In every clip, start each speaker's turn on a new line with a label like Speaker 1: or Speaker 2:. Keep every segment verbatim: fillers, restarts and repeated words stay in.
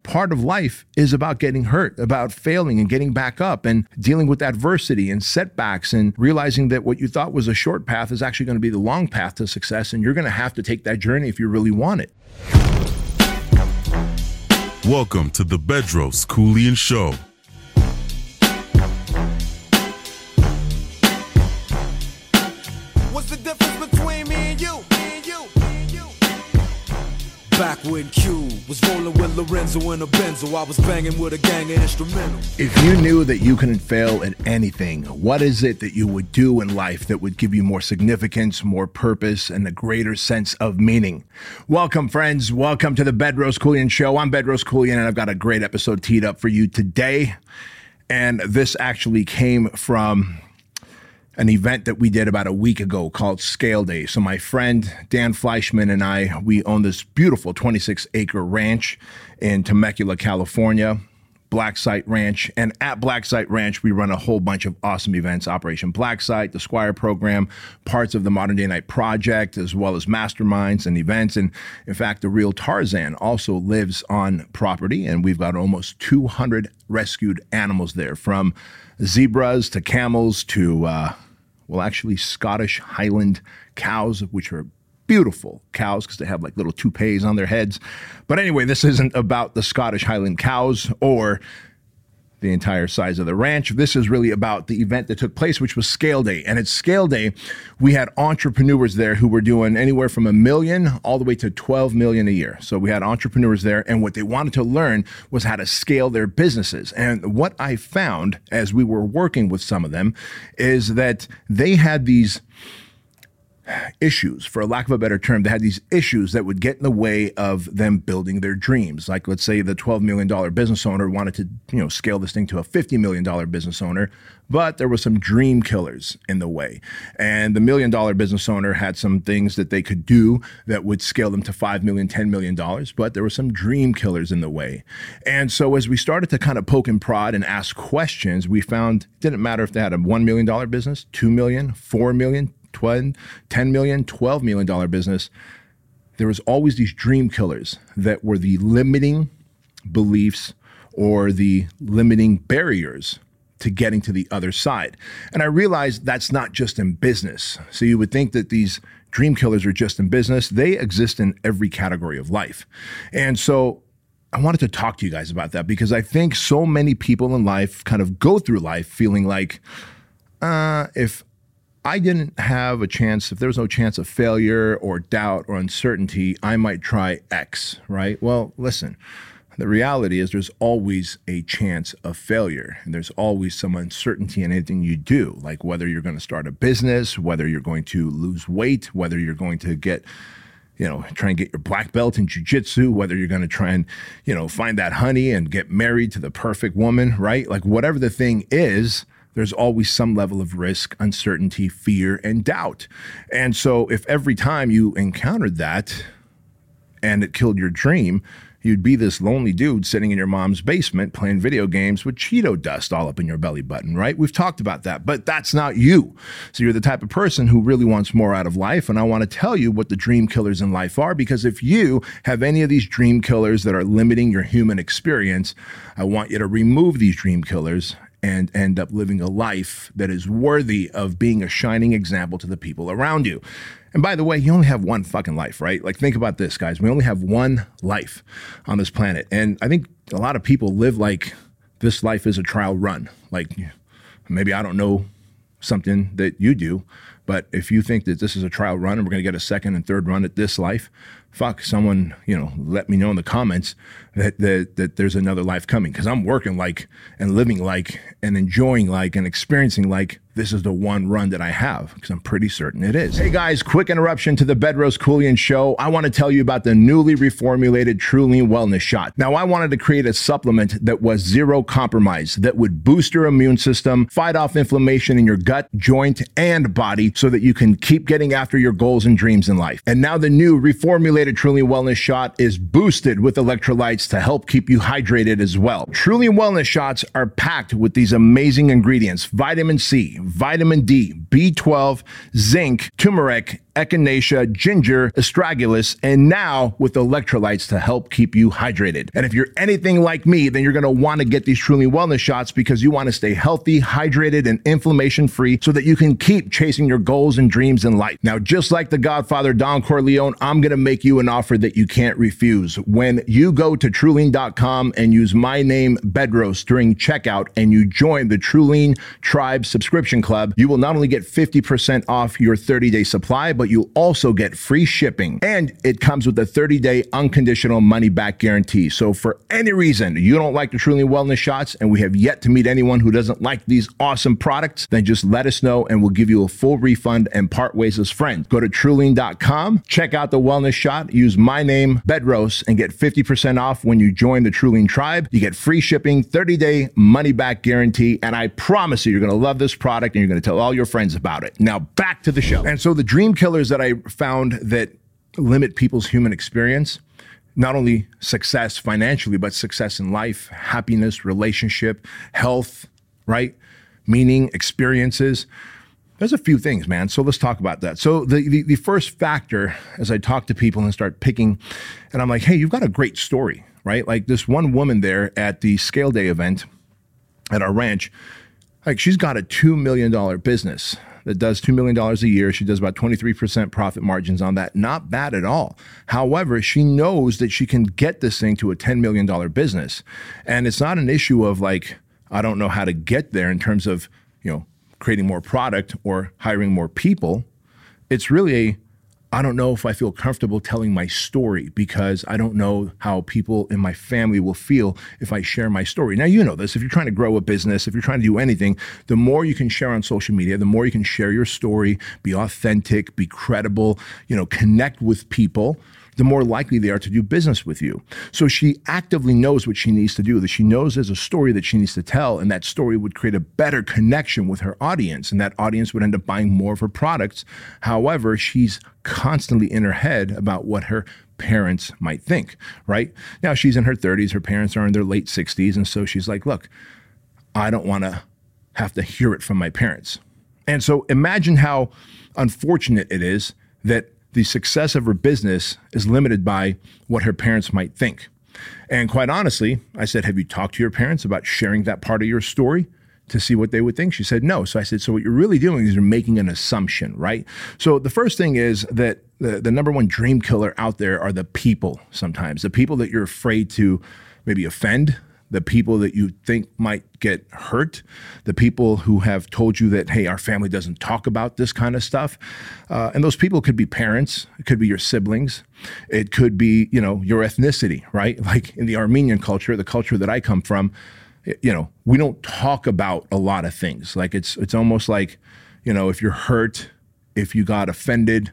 Speaker 1: part of life is about getting hurt, about failing and getting back up and dealing with adversity and setbacks and realizing that what you thought was a short path is actually going to be the long path to success. And you're going to have to take that journey if you really want it.
Speaker 2: Welcome to the Bedros Keuilian Show.
Speaker 3: What's the difference between me and you? Me and you, me and you. Back when Q was rolling with Lorenzo in a Benzo, I was banging with a gang of instrumentals.
Speaker 1: If you knew that you couldn't fail at anything, what is it that you would do in life that would give you more significance, more purpose, and a greater sense of meaning? Welcome, friends. Welcome to the Bedros Keuilian Show. I'm Bedros Keuilian, and I've got a great episode teed up for you today. And this actually came from an event that we did about a week ago called Scale Day. So my friend Dan Fleischman and I, we own this beautiful twenty-six acre ranch in Temecula, California, Black Site Ranch. And at Black Site Ranch, we run a whole bunch of awesome events: Operation Black Site, the Squire Program, parts of the Modern Day Night Project, as well as masterminds and events. And in fact, the real Tarzan also lives on property, and we've got almost two hundred rescued animals there, from zebras to camels to uh, well, actually Scottish Highland cows, which are beautiful cows because they have like little toupees on their heads. But anyway, this isn't about the Scottish Highland cows or the entire size of the ranch. This is really about the event that took place, which was Scale Day. And at Scale Day, we had entrepreneurs there who were doing anywhere from a million all the way to twelve million a year. So we had entrepreneurs there, and what they wanted to learn was how to scale their businesses. And what I found as we were working with some of them is that they had these issues, for lack of a better term. They had these issues that would get in the way of them building their dreams. Like, let's say the twelve million dollars business owner wanted to, you know, scale this thing to a fifty million dollars business owner, but there were some dream killers in the way. And the million dollar business owner had some things that they could do that would scale them to five million dollars, ten million dollars, but there were some dream killers in the way. And so as we started to kind of poke and prod and ask questions, we found it didn't matter if they had a one million dollars business, two million dollars, four million dollars, ten million dollars, twelve million dollars business. There was always these dream killers that were the limiting beliefs or the limiting barriers to getting to the other side. And I realized that's not just in business. So you would think that these dream killers are just in business. They exist in every category of life. And so I wanted to talk to you guys about that, because I think so many people in life kind of go through life feeling like, uh, if I didn't have a chance, if there was no chance of failure or doubt or uncertainty, I might try X, right? Well, listen, the reality is there's always a chance of failure, and there's always some uncertainty in anything you do, like whether you're going to start a business, whether you're going to lose weight, whether you're going to get, you know, try and get your black belt in jiu-jitsu, whether you're going to try and, you know, find that honey and get married to the perfect woman, right? Like whatever the thing is, there's always some level of risk, uncertainty, fear, and doubt. And so if every time you encountered that and it killed your dream, you'd be this lonely dude sitting in your mom's basement playing video games with Cheeto dust all up in your belly button, right? We've talked about that, but that's not you. So you're the type of person who really wants more out of life. And I want to tell you what the dream killers in life are, because if you have any of these dream killers that are limiting your human experience, I want you to remove these dream killers and end up living a life that is worthy of being a shining example to the people around you. And by the way, you only have one fucking life, right? Like, think about this, guys. We only have one life on this planet. And I think a lot of people live like this life is a trial run. Like, maybe I don't know something that you do, but if you think that this is a trial run and we're going to get a second and third run at this life, fuck, someone, you know, let me know in the comments that that, that there's another life coming, because I'm working like and living like and enjoying like and experiencing like this is the one run that I have, because I'm pretty certain it is. Hey guys, quick interruption to the Bedros Keuilian Show. I want to tell you about the newly reformulated TrueLean Wellness Shot. Now, I wanted to create a supplement that was zero compromise, that would boost your immune system, fight off inflammation in your gut, joint, and body, so that you can keep getting after your goals and dreams in life. And now the new reformulated TrueLean Wellness Shot is boosted with electrolytes to help keep you hydrated as well. TrueLean Wellness Shots are packed with these amazing ingredients: vitamin C, vitamin D, B twelve, zinc, turmeric, echinacea, ginger, astragalus, and now with electrolytes to help keep you hydrated. And if you're anything like me, then you're going to want to get these Truly Wellness shots because you want to stay healthy, hydrated, and inflammation-free so that you can keep chasing your goals and dreams in life. Now, just like the Godfather Don Corleone, I'm going to make you an offer that you can't refuse. When you go to Truline dot com and use my name, Bedros, during checkout and you join the Truline Tribe subscription club, you will not only get fifty percent off your thirty-day supply, but you'll also get free shipping. And it comes with a thirty-day unconditional money-back guarantee. So for any reason you don't like the Truly Wellness shots, and we have yet to meet anyone who doesn't like these awesome products, then just let us know and we'll give you a full refund and part ways as friends. Go to Truline dot com, check out the wellness shot, use my name, Bedros, and get fifty percent off when you join the Truline Tribe. You get free shipping, thirty-day money-back guarantee, and I promise you, you're going to love this product and you're going to tell all your friends about it. Now, back to the show. And so the dream killers that I found that limit people's human experience, not only success financially, but success in life, happiness, relationship, health, right? Meaning, experiences. There's a few things, man. So let's talk about that. So the, the, the first factor, as I talk to people and start picking, and I'm like, hey, you've got a great story, right? Like this one woman there at the Scale Day event at our ranch, like she's got a two million dollars business that does two million dollars a year. She does about twenty-three percent profit margins on that. Not bad at all. However, she knows that she can get this thing to a ten million dollars business. And it's not an issue of like, I don't know how to get there in terms of, you know, creating more product or hiring more people. It's really a, I don't know if I feel comfortable telling my story because I don't know how people in my family will feel if I share my story. Now, you know this, if you're trying to grow a business, if you're trying to do anything, the more you can share on social media, the more you can share your story, be authentic, be credible, you know, connect with people, the more likely they are to do business with you. So she actively knows what she needs to do, that she knows there's a story that she needs to tell, and that story would create a better connection with her audience, and that audience would end up buying more of her products. However, she's constantly in her head about what her parents might think, right? Now, she's in her thirties, her parents are in their late sixties, and so she's like, look, I don't want to have to hear it from my parents. And so imagine how unfortunate it is that the success of her business is limited by what her parents might think. And quite honestly, I said, have you talked to your parents about sharing that part of your story to see what they would think? She said, no. So I said, so what you're really doing is you're making an assumption, right? So the first thing is that the, the number one dream killer out there are the people sometimes, the people that you're afraid to maybe offend, the people that you think might get hurt, the people who have told you that, hey, our family doesn't talk about this kind of stuff. Uh, and those people could be parents, it could be your siblings, it could be, you know, your ethnicity, right? Like in the Armenian culture, the culture that I come from, you know, we don't talk about a lot of things. Like it's it's almost like, you know, if you're hurt, if you got offended,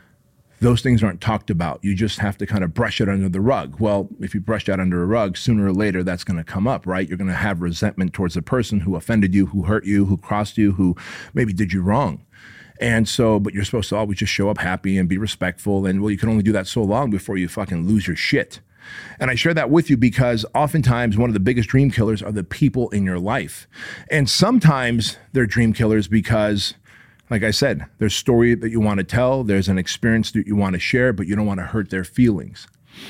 Speaker 1: those things aren't talked about. You just have to kind of brush it under the rug. Well, if you brush that under a rug, sooner or later, that's going to come up, right? You're going to have resentment towards the person who offended you, who hurt you, who crossed you, who maybe did you wrong. And so, but you're supposed to always just show up happy and be respectful. And well, you can only do that so long before you fucking lose your shit. And I share that with you because oftentimes one of the biggest dream killers are the people in your life. And sometimes they're dream killers because, like I said, there's a story that you want to tell, there's an experience that you want to share, but you don't want to hurt their feelings.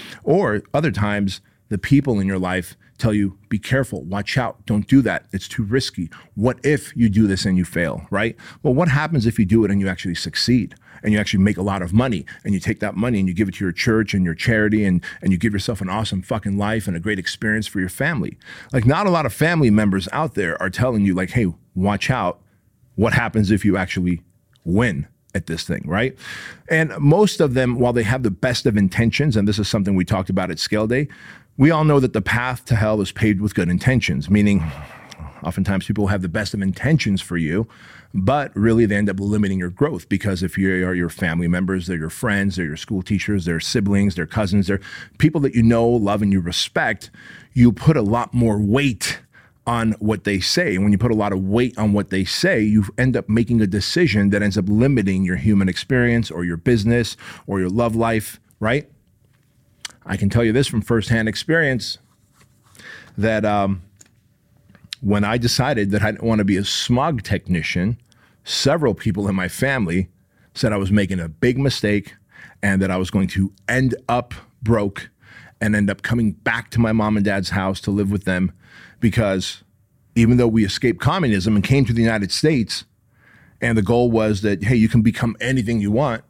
Speaker 1: Or other times, the people in your life tell you, be careful, watch out, don't do that, it's too risky. What if you do this and you fail, right? Well, what happens if you do it and you actually succeed? And you actually make a lot of money, and you take that money and you give it to your church and your charity, and, and you give yourself an awesome fucking life and a great experience for your family. Like, not a lot of family members out there are telling you, like, hey, watch out. What happens if you actually win at this thing, right? And most of them, while they have the best of intentions, and this is something we talked about at Scale Day, we all know that the path to hell is paved with good intentions, meaning oftentimes people have the best of intentions for you, but really they end up limiting your growth because if you are your family members, they're your friends, they're your school teachers, they're siblings, they're cousins, they're people that you know, love, and you respect, you put a lot more weight on what they say. And when you put a lot of weight on what they say, you end up making a decision that ends up limiting your human experience or your business or your love life, right? I can tell you this from firsthand experience that um, when I decided that I didn't want to be a smog technician, several people in my family said I was making a big mistake and that I was going to end up broke and end up coming back to my mom and dad's house to live with them, because even though we escaped communism and came to the United States, and the goal was that, hey, you can become anything you want,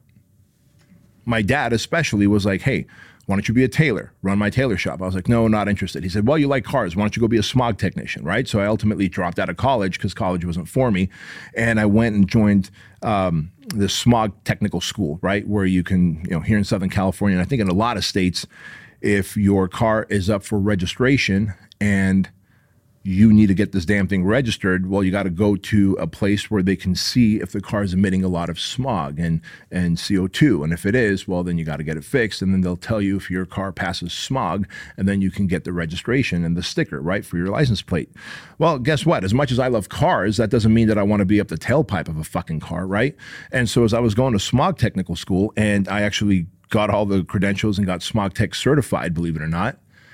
Speaker 1: my dad especially was like, hey, why don't you be a tailor, run my tailor shop? I was like, no, not interested. He said, well, you like cars. Why don't you go be a smog technician, right? So I ultimately dropped out of college because college wasn't for me. And I went and joined um, the smog technical school, right? Where you can, you know, here in Southern California, and I think in a lot of states, if your car is up for registration and you need to get this damn thing registered, well, you got to go to a place where they can see if the car is emitting a lot of smog and, and C O two. And if it is, well, then you got to get it fixed. And then they'll tell you if your car passes smog, and then you can get the registration and the sticker, right, for your license plate. Well, guess what? As much as I love cars, that doesn't mean that I want to be up the tailpipe of a fucking car, right? And so as I was going to smog technical school, and I actually got all the credentials and got smog tech certified, believe it or not,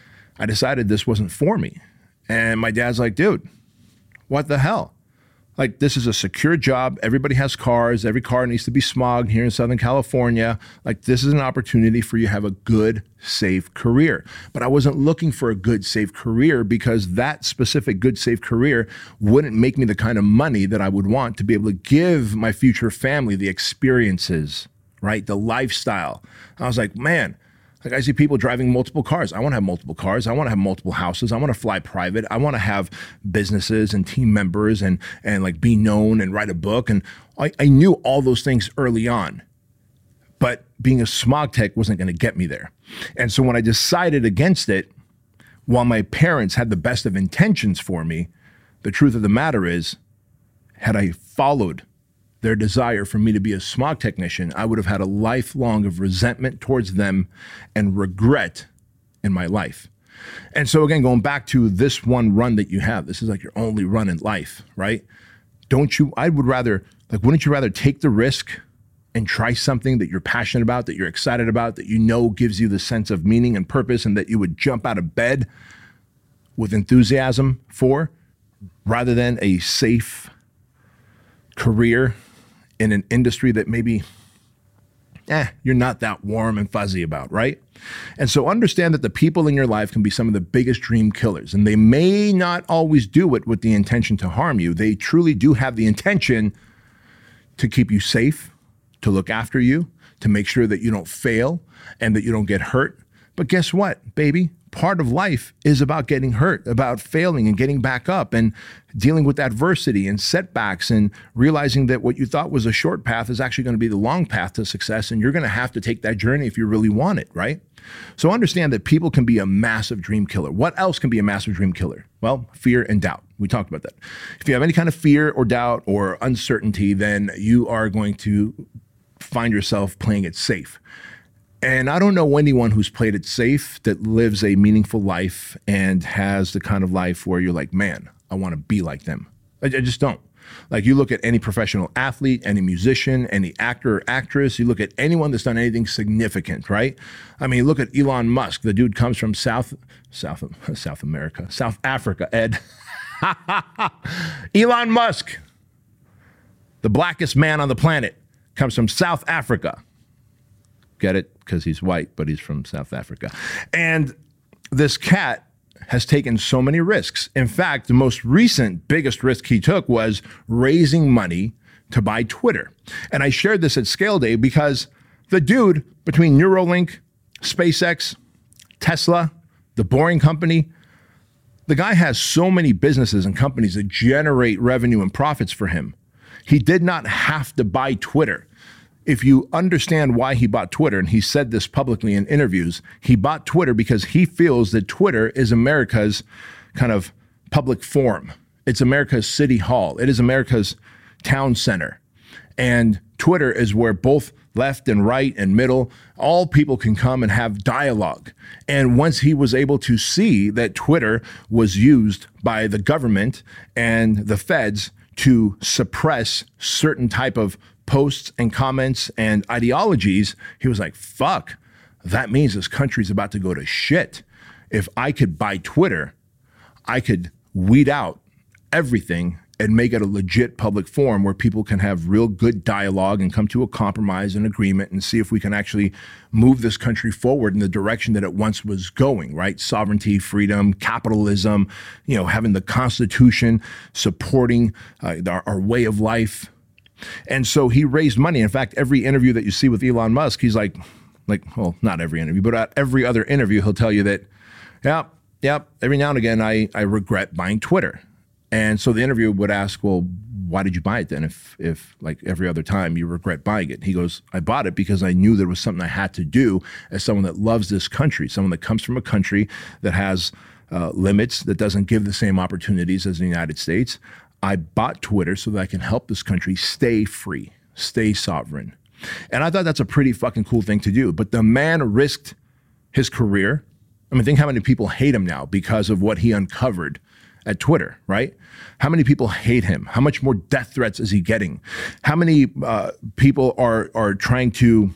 Speaker 1: I decided this wasn't for me. And my dad's like, dude, what the hell? Like, this is a secure job. Everybody has cars. Every car needs to be smogged here in Southern California. Like, this is an opportunity for you to have a good, safe career. But I wasn't looking for a good, safe career, because that specific good, safe career wouldn't make me the kind of money that I would want to be able to give my future family the experiences, right? The lifestyle. I was like, man, like, I see people driving multiple cars. I want to have multiple cars. I want to have multiple houses. I want to fly private. I want to have businesses and team members and and like be known and write a book. And I, I knew all those things early on, but being a smog tech wasn't going to get me there. And so when I decided against it, while my parents had the best of intentions for me, the truth of the matter is, had I followed their desire for me to be a smog technician, I would have had a lifelong of resentment towards them and regret in my life. And so again, going back to this one run that you have, this is like your only run in life, right? Don't you, I would rather, like, wouldn't you rather take the risk and try something that you're passionate about, that you're excited about, that you know gives you the sense of meaning and purpose, and that you would jump out of bed with enthusiasm for, rather than a safe career in an industry that maybe, eh, you're not that warm and fuzzy about, right? And so understand that the people in your life can be some of the biggest dream killers, and they may not always do it with the intention to harm you. They truly do have the intention to keep you safe, to look after you, to make sure that you don't fail and that you don't get hurt. But guess what, baby? Part of life is about getting hurt, about failing and getting back up and dealing with adversity and setbacks, and realizing that what you thought was a short path is actually going to be the long path to success, and you're going to have to take that journey if you really want it, right? So understand that people can be a massive dream killer. What else can be a massive dream killer? Well, fear and doubt. We talked about that. If you have any kind of fear or doubt or uncertainty, then you are going to find yourself playing it safe. And I don't know anyone who's played it safe that lives a meaningful life and has the kind of life where you're like, man, I want to be like them. I, I just don't. Like, you look at any professional athlete, any musician, any actor or actress, you look at anyone that's done anything significant, right? I mean, look at Elon Musk. The dude comes from South, South, South America, South Africa, Ed. Elon Musk, the blackest man on the planet, comes from South Africa. Get it? Because he's white, but he's from South Africa. And this cat has taken so many risks. In fact, the most recent biggest risk he took was raising money to buy Twitter. And I shared this at Scale Day because the dude, between Neuralink, SpaceX, Tesla, the Boring Company, the guy has so many businesses and companies that generate revenue and profits for him. He did not have to buy Twitter. If you understand why he bought Twitter, and he said this publicly in interviews, he bought Twitter because he feels that Twitter is America's kind of public forum. It's America's city hall. It is America's town center. And Twitter is where both left and right and middle, all people can come and have dialogue. And once he was able to see that Twitter was used by the government and the feds to suppress certain type of posts and comments and ideologies, he was like, fuck, that means this country's about to go to shit. If I could buy Twitter, I could weed out everything and make it a legit public forum where people can have real good dialogue and come to a compromise and agreement and see if we can actually move this country forward in the direction that it once was going, right? Sovereignty, freedom, capitalism, you know, having the Constitution, supporting uh, our, our way of life. And so he raised money. In fact, every interview that you see with Elon Musk, he's like, like, well, not every interview, but at every other interview, he'll tell you that, yeah, yeah, every now and again, I, I regret buying Twitter. And so the interviewer would ask, well, why did you buy it then if, if like every other time you regret buying it? He goes, I bought it because I knew there was something I had to do as someone that loves this country, someone that comes from a country that has uh, limits, that doesn't give the same opportunities as the United States. I bought Twitter so that I can help this country stay free, stay sovereign. And I thought that's a pretty fucking cool thing to do. But the man risked his career. I mean, think how many people hate him now because of what he uncovered at Twitter, right? How many people hate him? How much more death threats is he getting? How many uh, people are are trying to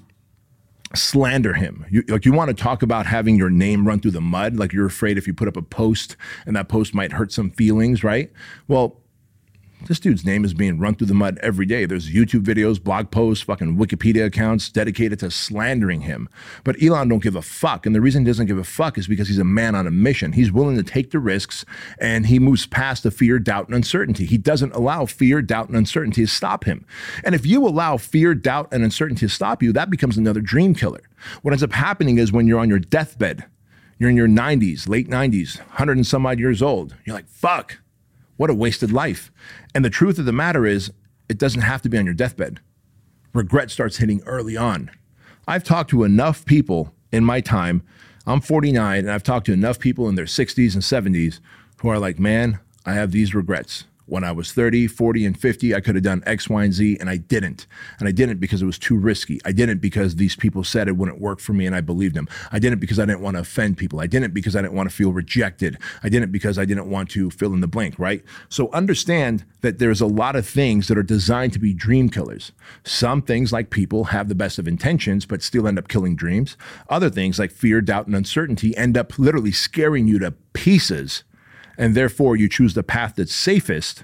Speaker 1: slander him? You, like you want to talk about having your name run through the mud, like you're afraid if you put up a post and that post might hurt some feelings, right? Well, this dude's name is being run through the mud every day. There's YouTube videos, blog posts, fucking Wikipedia accounts dedicated to slandering him. But Elon don't give a fuck. And the reason he doesn't give a fuck is because he's a man on a mission. He's willing to take the risks and he moves past the fear, doubt, and uncertainty. He doesn't allow fear, doubt, and uncertainty to stop him. And if you allow fear, doubt, and uncertainty to stop you, that becomes another dream killer. What ends up happening is when you're on your deathbed, you're in your nineties, late nineties, one hundred and some odd years old, you're like, fuck. What a wasted life. And the truth of the matter is, it doesn't have to be on your deathbed. Regret starts hitting early on. I've talked to enough people in my time. I'm forty-nine, and I've talked to enough people in their sixties and seventies who are like, man, I have these regrets. When I was thirty, forty, and fifty, I could have done X, Y, and Z, and I didn't. And I didn't because it was too risky. I didn't because these people said it wouldn't work for me, and I believed them. I didn't because I didn't want to offend people. I didn't because I didn't want to feel rejected. I didn't because I didn't want to fill in the blank, right? So understand that there's a lot of things that are designed to be dream killers. Some things, like people, have the best of intentions, but still end up killing dreams. Other things, like fear, doubt, and uncertainty, end up literally scaring you to pieces. And therefore, you choose the path that's safest,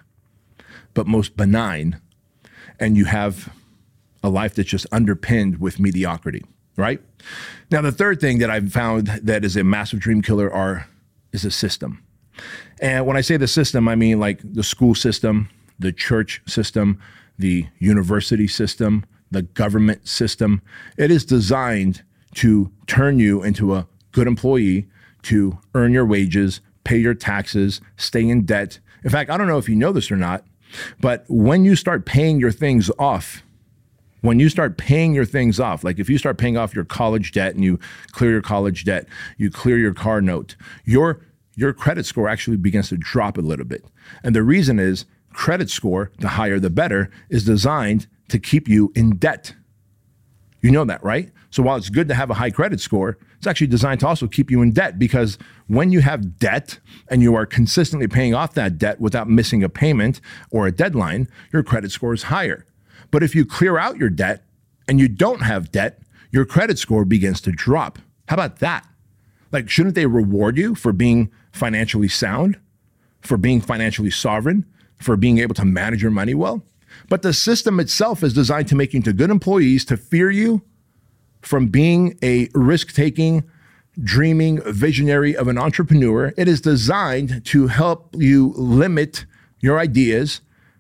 Speaker 1: but most benign, and you have a life that's just underpinned with mediocrity, right? Now, the third thing that I've found that is a massive dream killer are is a system. And when I say the system, I mean like the school system, the church system, the university system, the government system. It is designed to turn you into a good employee, to earn your wages, pay your taxes, stay in debt. In fact, I don't know if you know this or not, but when you start paying your things off, when you start paying your things off, like if you start paying off your college debt and you clear your college debt, you clear your car note, your, your credit score actually begins to drop a little bit. And the reason is credit score, the higher the better, is designed to keep you in debt. You know that, right? So while it's good to have a high credit score, it's actually designed to also keep you in debt, because when you have debt and you are consistently paying off that debt without missing a payment or a deadline, your credit score is higher. But if you clear out your debt and you don't have debt, your credit score begins to drop. How about that? Like, shouldn't they reward you for being financially sound, for being financially sovereign, for being able to manage your money well? But the system itself is designed to make you into good employees, to fear you from being a risk-taking, dreaming visionary of an entrepreneur. It is designed to help you limit your ideas,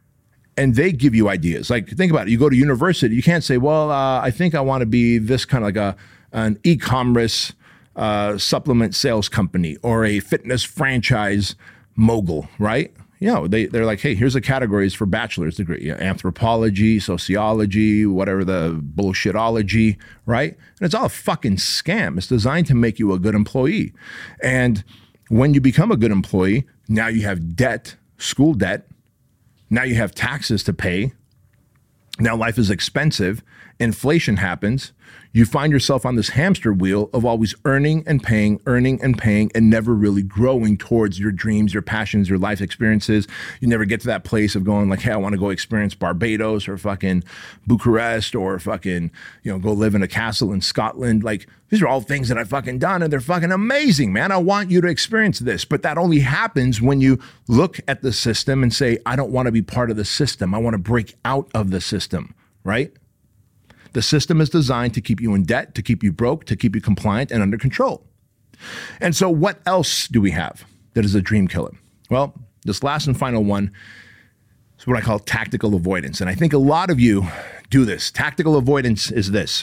Speaker 1: and they give you ideas. Like, think about it. You go to university, you can't say, well, uh, I think I want to be this kind of like a an e-commerce uh, supplement sales company or a fitness franchise mogul, right? You know, they, they're like, hey, here's the categories for bachelor's degree: you know, anthropology, sociology, whatever the bullshitology, right? And it's all a fucking scam. It's designed to make you a good employee. And when you become a good employee, now you have debt, school debt. Now you have taxes to pay. Now life is expensive. Inflation happens. You find yourself on this hamster wheel of always earning and paying, earning and paying, and never really growing towards your dreams, your passions, your life experiences. You never get to that place of going like, hey, I want to go experience Barbados or fucking Bucharest or fucking, you know, go live in a castle in Scotland. Like, these are all things that I've fucking done and they're fucking amazing, man. I want you to experience this. But that only happens when you look at the system and say, I don't want to be part of the system. I want to break out of the system, right? The system is designed to keep you in debt, to keep you broke, to keep you compliant and under control. And so what else do we have that is a dream killer? Well, this last and final one is what I call tactical avoidance. And I think a lot of you do this. Tactical avoidance is this.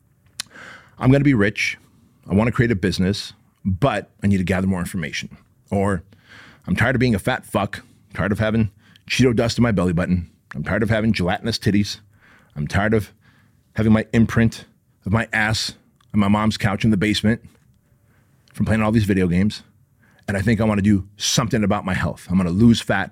Speaker 1: I'm going to be rich. I want to create a business, but I need to gather more information. Or I'm tired of being a fat fuck. I'm tired of having Cheeto dust in my belly button. I'm tired of having gelatinous titties. I'm tired of having my imprint of my ass on my mom's couch in the basement from playing all these video games. And I think I want to do something about my health. I'm going to lose fat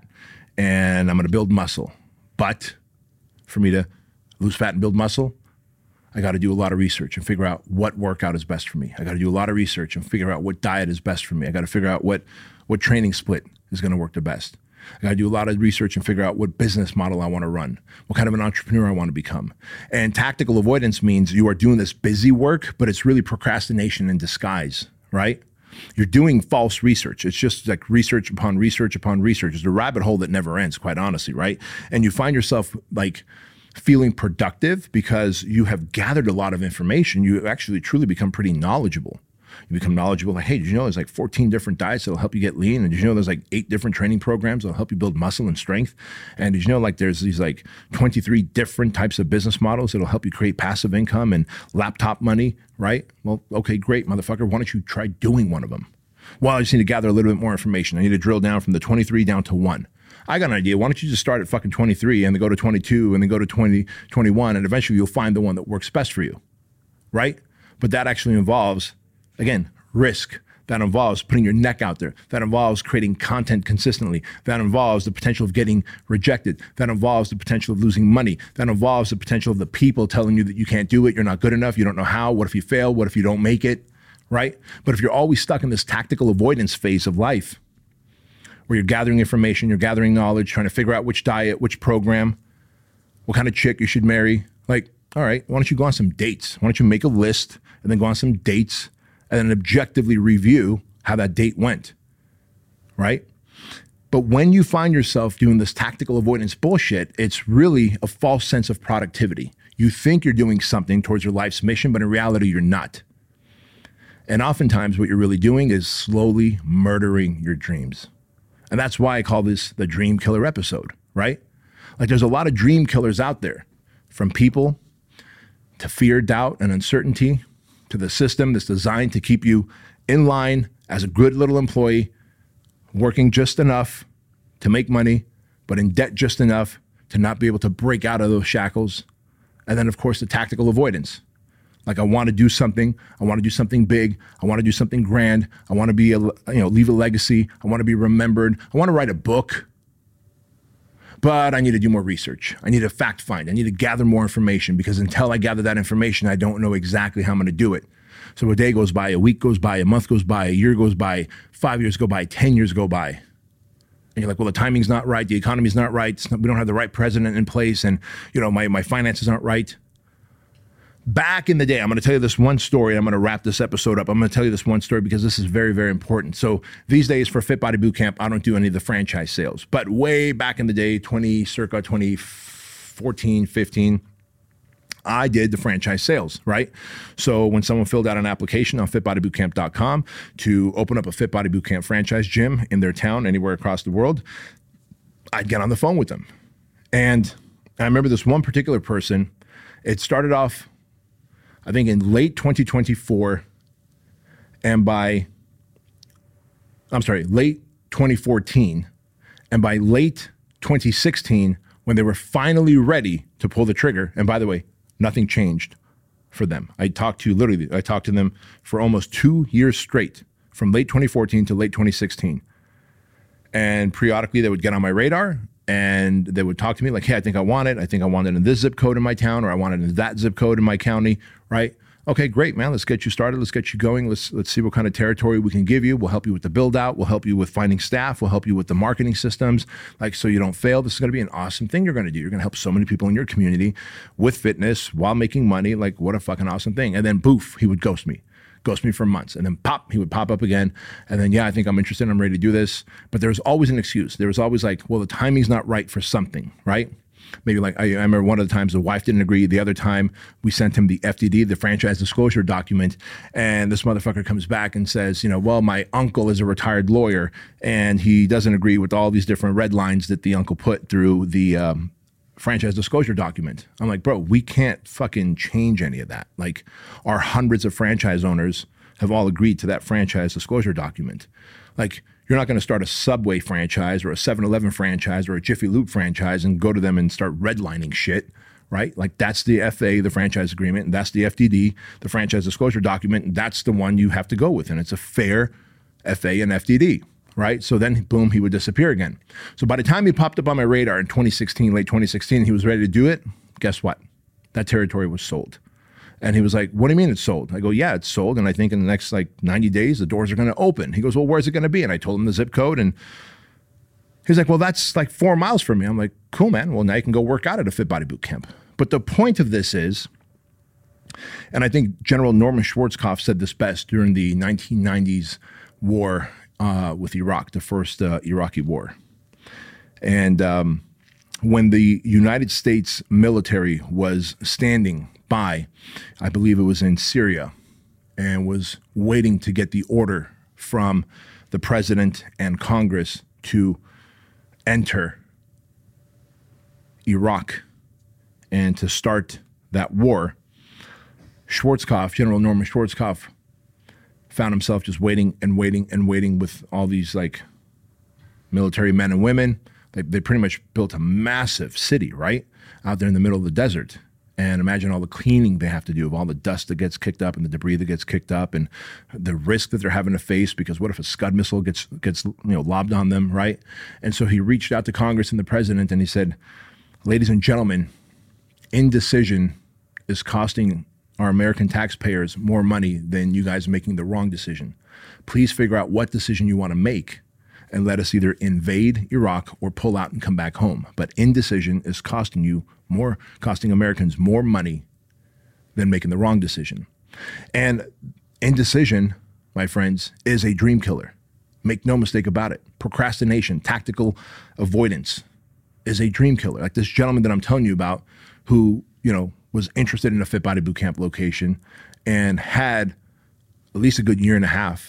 Speaker 1: and I'm going to build muscle. But for me to lose fat and build muscle, I got to do a lot of research and figure out what workout is best for me. I got to do a lot of research and figure out what diet is best for me. I got to figure out what, what training split is going to work the best. I got to do a lot of research and figure out what business model I want to run, what kind of an entrepreneur I want to become. And tactical avoidance means you are doing this busy work, but it's really procrastination in disguise, right? You're doing false research. It's just like research upon research upon research. It's a rabbit hole that never ends, quite honestly, right? And you find yourself like feeling productive because you have gathered a lot of information. You actually truly become pretty knowledgeable. You become knowledgeable, like, hey, did you know there's like fourteen different diets that'll help you get lean? And did you know there's like eight different training programs that'll help you build muscle and strength? And did you know like there's these like twenty-three different types of business models that'll help you create passive income and laptop money, right? Well, okay, great, motherfucker. Why don't you try doing one of them? Well, I just need to gather a little bit more information. I need to drill down from the twenty-three down to one. I got an idea. Why don't you just start at fucking twenty-three and then go to twenty-two and then go to twenty, twenty-one, and eventually you'll find the one that works best for you, right? But that actually involves, again, risk. That involves putting your neck out there. That involves creating content consistently. That involves the potential of getting rejected. That involves the potential of losing money. That involves the potential of the people telling you that you can't do it, you're not good enough, you don't know how, what if you fail, what if you don't make it, right? But if you're always stuck in this tactical avoidance phase of life, where you're gathering information, you're gathering knowledge, trying to figure out which diet, which program, what kind of chick you should marry, like, all right, why don't you go on some dates? Why don't you make a list and then go on some dates and then objectively review how that date went, right? But when you find yourself doing this tactical avoidance bullshit, it's really a false sense of productivity. You think you're doing something towards your life's mission, but in reality, you're not. And oftentimes what you're really doing is slowly murdering your dreams. And that's why I call this the dream killer episode, right? Like there's a lot of dream killers out there, from people to fear, doubt, and uncertainty, to the system that's designed to keep you in line as a good little employee, working just enough to make money, but in debt just enough to not be able to break out of those shackles. And then, of course, the tactical avoidance. Like I want to do something, I want to do something big, I want to do something grand, I want to be, a, you know, leave a legacy, I want to be remembered, I want to write a book, but I need to do more research. I need to fact find, I need to gather more information, because until I gather that information, I don't know exactly how I'm going to do it. So a day goes by, a week goes by, a month goes by, a year goes by, five years go by, ten years go by. And you're like, well, the timing's not right, the economy's not right, not, we don't have the right president in place, and you know, my, my finances aren't right. Back in the day, I'm going to tell you this one story. I'm going to wrap this episode up. I'm going to tell you this one story because this is very, very important. So these days for Fit Body Bootcamp, I don't do any of the franchise sales. But way back in the day, twenty, circa twenty fourteen, fifteen, I did the franchise sales, right? So when someone filled out an application on fit body bootcamp dot com to open up a Fit Body Bootcamp franchise gym in their town, anywhere across the world, I'd get on the phone with them. And I remember this one particular person, it started off, I think in late twenty twenty-four, and by, I'm sorry, late twenty fourteen, and by late twenty sixteen, when they were finally ready to pull the trigger, and by the way, nothing changed for them. I talked to, literally, I talked to them for almost two years straight, from late twenty fourteen to late twenty sixteen. And periodically they would get on my radar, and they would talk to me like, hey, I think I want it. I think I want it in this zip code in my town, or I want it in that zip code in my county, right? Okay, great, man. Let's get you started. Let's get you going. Let's let's see what kind of territory we can give you. We'll help you with the build out. We'll help you with finding staff. We'll help you with the marketing systems, like so you don't fail. This is going to be an awesome thing you're going to do. You're going to help so many people in your community with fitness while making money. Like, what a fucking awesome thing. And then poof, he would ghost me. Ghost me for months, and then pop, he would pop up again, and then yeah, I think I'm interested, I'm ready to do this. But there was always an excuse. There was always like, well, the timing's not right for something, right? Maybe like I, I remember one of the times the wife didn't agree. The other time we sent him the F D D, the franchise disclosure document, and this motherfucker comes back and says, you know, well, my uncle is a retired lawyer, and he doesn't agree with all these different red lines that the uncle put through the um, franchise disclosure document. I'm like, bro, we can't fucking change any of that. Like, our hundreds of franchise owners have all agreed to that franchise disclosure document. Like, you're not going to start a Subway franchise or a seven eleven franchise or a Jiffy Lube franchise and go to them and start redlining shit, right? Like, that's the F A, the franchise agreement, and that's the F D D, the franchise disclosure document, and that's the one you have to go with. And it's a fair F A and F D D. Right? So then, boom, he would disappear again. So by the time he popped up on my radar in twenty sixteen, late twenty sixteen, he was ready to do it. Guess what? That territory was sold. And he was like, what do you mean it's sold? I go, yeah, it's sold. And I think in the next like ninety days, the doors are going to open. He goes, well, where's it going to be? And I told him the zip code. And he's like, well, that's like four miles from me. I'm like, cool, man. Well, now you can go work out at a Fit Body Boot Camp. But the point of this is, and I think General Norman Schwarzkopf said this best during the nineteen nineties war Uh, with Iraq, the first uh, Iraqi war. And um, when the United States military was standing by, I believe it was in Syria, and was waiting to get the order from the president and Congress to enter Iraq and to start that war, Schwarzkopf, General Norman Schwarzkopf, found himself just waiting and waiting and waiting with all these like military men and women. They, they pretty much built a massive city, right? Out there in the middle of the desert. And imagine all the cleaning they have to do of all the dust that gets kicked up and the debris that gets kicked up and the risk that they're having to face, because what if a Scud missile gets, gets you know, lobbed on them, right? And so he reached out to Congress and the president and he said, ladies and gentlemen, indecision is costing our American taxpayers more money than you guys making the wrong decision. Please figure out what decision you want to make and let us either invade Iraq or pull out and come back home. But indecision is costing you more, costing Americans more money than making the wrong decision. And indecision, my friends, is a dream killer. Make no mistake about it. Procrastination, tactical avoidance is a dream killer. Like this gentleman that I'm telling you about who, you know, was interested in a Fit Body Bootcamp location and had at least a good year and a half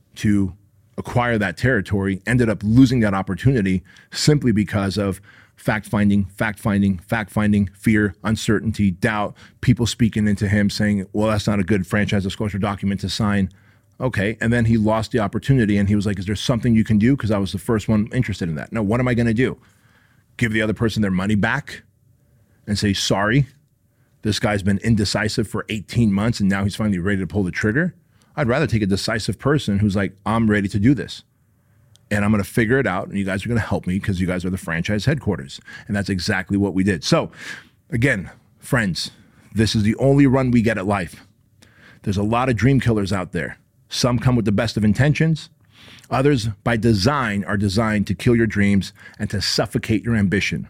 Speaker 1: to acquire that territory, ended up losing that opportunity simply because of fact-finding, fact-finding, fact-finding, fear, uncertainty, doubt, people speaking into him saying, well, that's not a good franchise disclosure document to sign. Okay, and then he lost the opportunity and he was like, is there something you can do? Because I was the first one interested in that. No, what am I gonna do? Give the other person their money back and say, sorry, this guy's been indecisive for eighteen months and now he's finally ready to pull the trigger? I'd rather take a decisive person who's like, I'm ready to do this. And I'm going to figure it out. And you guys are going to help me because you guys are the franchise headquarters. And that's exactly what we did. So again, friends, this is the only run we get at life. There's a lot of dream killers out there. Some come with the best of intentions. Others, by design, are designed to kill your dreams and to suffocate your ambition.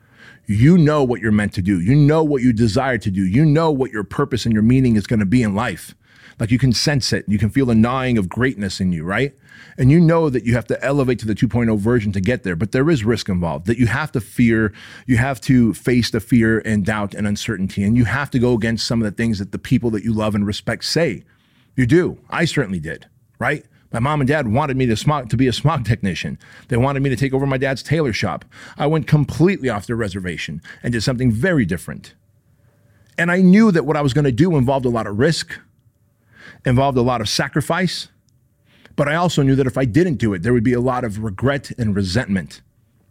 Speaker 1: You know what you're meant to do. You know what you desire to do. You know what your purpose and your meaning is going to be in life. Like you can sense it. You can feel the gnawing of greatness in you, right? And you know that you have to elevate to the two point oh version to get there, but there is risk involved, that you have to fear, you have to face the fear and doubt and uncertainty, and you have to go against some of the things that the people that you love and respect say. You do. I certainly did, right? My mom and dad wanted me to smog, to be a smog technician. They wanted me to take over my dad's tailor shop. I went completely off the reservation and did something very different. And I knew that what I was going to do involved a lot of risk, involved a lot of sacrifice, but I also knew that if I didn't do it, there would be a lot of regret and resentment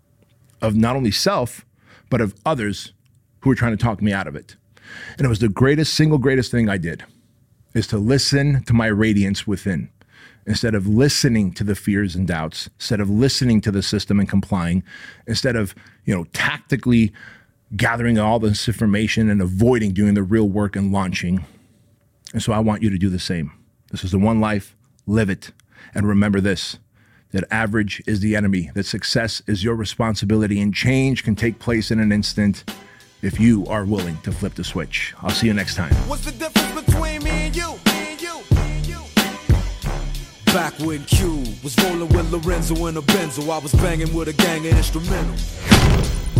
Speaker 1: of not only self, but of others who were trying to talk me out of it. And it was the greatest, single greatest thing I did, is to listen to my radiance within instead of listening to the fears and doubts, instead of listening to the system and complying, instead of, you know, tactically gathering all this information and avoiding doing the real work and launching. And so I want you to do the same. This is the one life, live it. And remember this, that average is the enemy, that success is your responsibility, and change can take place in an instant if you are willing to flip the switch. I'll see you next time.
Speaker 3: What's the difference between me and you? Me and you, me and you. Back when Q was rolling with Lorenzo in a Benzo, I was banging with a gang of instrumentals.